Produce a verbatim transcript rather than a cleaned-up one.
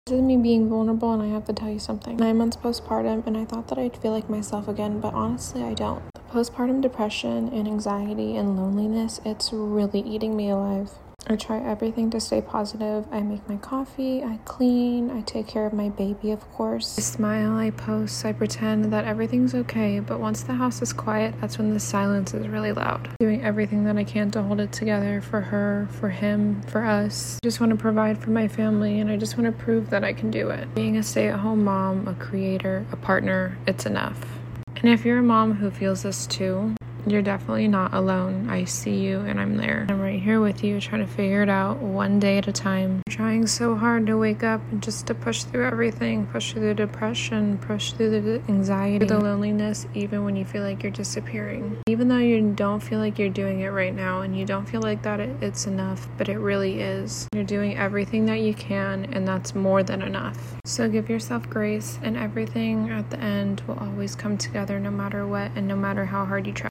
This is me being vulnerable, and I have to tell you something. Nine months postpartum, and I thought that I'd feel like myself again, but honestly I don't. The postpartum depression and anxiety and loneliness, it's really eating me alive. I try everything to stay positive. I make my coffee, I clean, I take care of my baby, of course. I smile, I post, I pretend that everything's okay, but once the house is quiet, that's when the silence is really loud. Doing everything that I can to hold it together for her, for him, for us. I just want to provide for my family, and I just want to prove that I can do it. Being a stay-at-home mom, a creator, a partner, it's enough. And if you're a mom who feels this too, you're definitely not alone. I see you and I'm there. I'm right here with you, trying to figure it out one day at a time. I'm trying so hard to wake up and just to push through everything, push through the depression, push through the anxiety, the loneliness, even when you feel like you're disappearing. Even though you don't feel like you're doing it right now and you don't feel like that it, it's enough, but it really is. You're doing everything that you can, and that's more than enough. So give yourself grace, and everything at the end will always come together no matter what and no matter how hard you try.